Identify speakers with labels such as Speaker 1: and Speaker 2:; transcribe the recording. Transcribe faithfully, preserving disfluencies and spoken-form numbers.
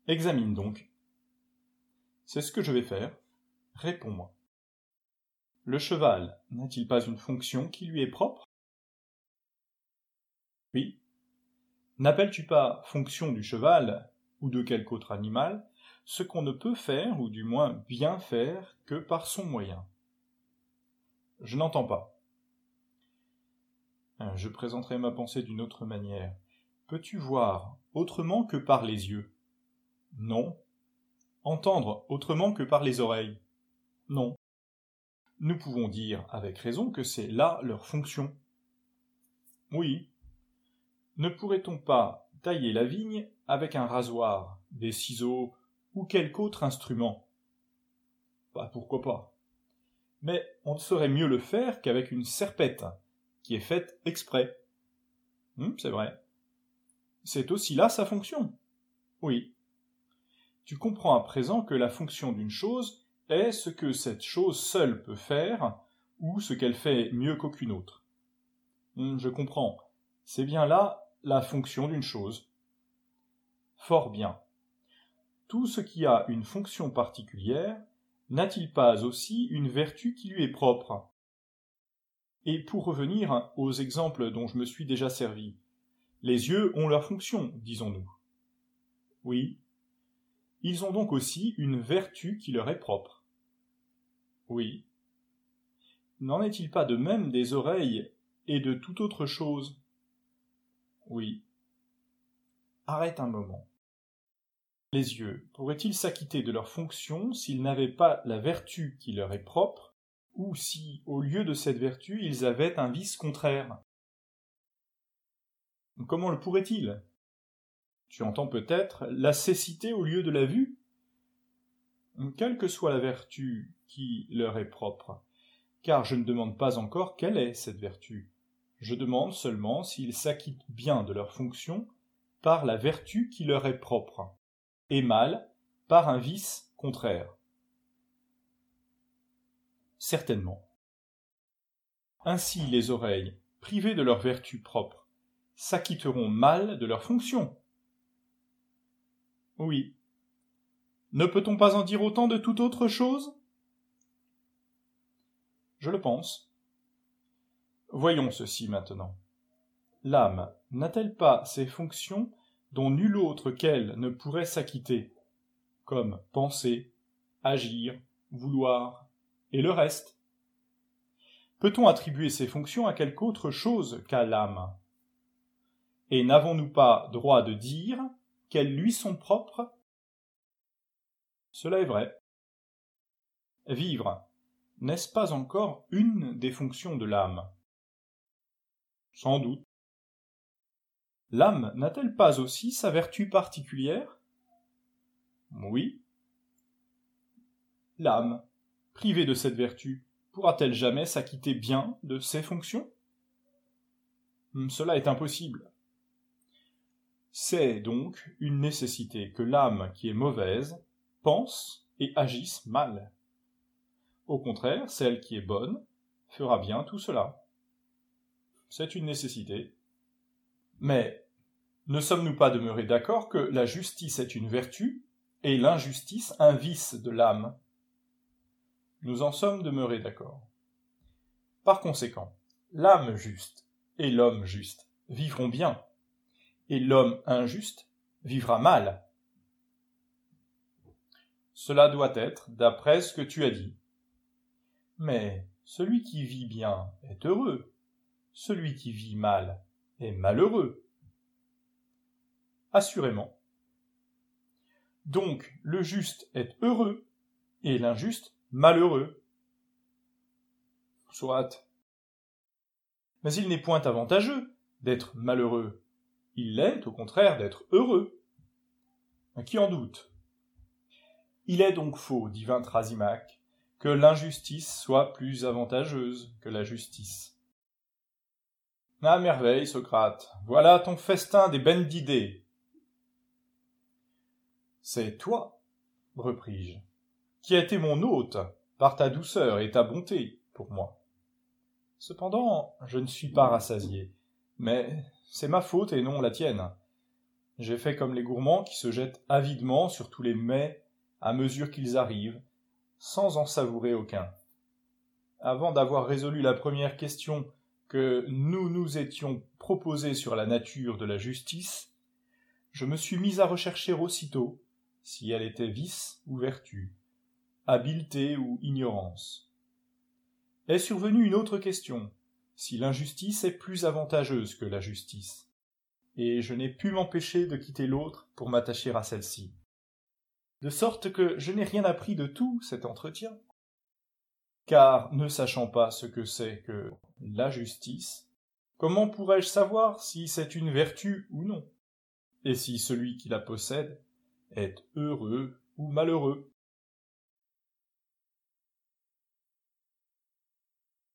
Speaker 1: Examine donc. C'est ce que je vais faire. Réponds-moi. Le cheval n'a-t-il pas une fonction qui lui est propre? Oui. N'appelles-tu pas fonction du cheval, ou de quelque autre animal, ce qu'on ne peut faire, ou du moins bien faire, que par son moyen? Je n'entends pas. Je présenterai ma pensée d'une autre manière. Peux-tu voir autrement que par les yeux? Non. Entendre autrement que par les oreilles? Non. Nous pouvons dire avec raison que c'est là leur fonction. Oui. Ne pourrait-on pas tailler la vigne avec un rasoir, des ciseaux ou quelque autre instrument? Bah, pourquoi pas. Mais on ne saurait mieux le faire qu'avec une serpette, qui est faite exprès. Hum, c'est vrai. C'est aussi là sa fonction. Oui. Tu comprends à présent que la fonction d'une chose est ce que cette chose seule peut faire, ou ce qu'elle fait mieux qu'aucune autre. Hum, je comprends. C'est bien là la fonction d'une chose. Fort bien. Tout ce qui a une fonction particulière n'a-t-il pas aussi une vertu qui lui est propre? Et pour revenir aux exemples dont je me suis déjà servi, les yeux ont leur fonction, disons-nous. Oui. Ils ont donc aussi une vertu qui leur est propre. Oui. N'en est-il pas de même des oreilles et de toute autre chose? Oui. Arrête un moment. Les yeux pourraient-ils s'acquitter de leur fonction s'ils n'avaient pas la vertu qui leur est propre, ou si, au lieu de cette vertu, ils avaient un vice contraire? Comment le pourraient-ils? Tu entends peut-être la cécité au lieu de la vue? Quelle que soit la vertu qui leur est propre, car je ne demande pas encore quelle est cette vertu, je demande seulement s'ils s'acquittent bien de leur fonction par la vertu qui leur est propre, et mal par un vice contraire. Certainement. Ainsi les oreilles, privées de leur vertu propre, s'acquitteront mal de leur fonction. Oui. Ne peut-on pas en dire autant de toute autre chose? Je le pense. Voyons ceci maintenant. L'âme n'a-t-elle pas ces fonctions dont nul autre qu'elle ne pourrait s'acquitter, comme penser, agir, vouloir, et le reste? Peut-on attribuer ces fonctions à quelque autre chose qu'à l'âme? Et n'avons-nous pas droit de dire qu'elles lui sont propres? Cela est vrai. Vivre, n'est-ce pas encore une des fonctions de l'âme? Sans doute. L'âme n'a-t-elle pas aussi sa vertu particulière? Oui. L'âme, privée de cette vertu, pourra-t-elle jamais s'acquitter bien de ses fonctions? Cela est impossible. C'est donc une nécessité que l'âme qui est mauvaise pense et agisse mal. Au contraire, celle qui est bonne fera bien tout cela. C'est une nécessité. Mais ne sommes-nous pas demeurés d'accord que la justice est une vertu et l'injustice un vice de l'âme? Nous en sommes demeurés d'accord. Par conséquent, l'âme juste et l'homme juste vivront bien, et l'homme injuste vivra mal. Cela doit être d'après ce que tu as dit. Mais celui qui vit bien est heureux, celui qui vit mal est malheureux. Assurément. Donc le juste est heureux, et l'injuste malheureux. Soit. Mais il n'est point avantageux d'être malheureux. Il l'est, au contraire, d'être heureux. Qui en doute? Il est donc faux, divin Thrasymach, que l'injustice soit plus avantageuse que la justice. À merveille, Socrate, voilà ton festin d'ébène d'idées. C'est toi, repris-je, qui as été mon hôte par ta douceur et ta bonté pour moi. Cependant, je ne suis pas rassasié, mais c'est ma faute et non la tienne. J'ai fait comme les gourmands qui se jettent avidement sur tous les mets à mesure qu'ils arrivent, sans en savourer aucun. Avant d'avoir résolu la première question que nous nous étions proposée sur la nature de la justice, je me suis mis à rechercher aussitôt si elle était vice ou vertu, habileté ou ignorance. Est survenue une autre question, si l'injustice est plus avantageuse que la justice, et je n'ai pu m'empêcher de quitter l'autre pour m'attacher à celle-ci. De sorte que je n'ai rien appris de tout cet entretien. Car, ne sachant pas ce que c'est que la justice, comment pourrais-je savoir si c'est une vertu ou non, et si celui qui la possède est heureux ou malheureux?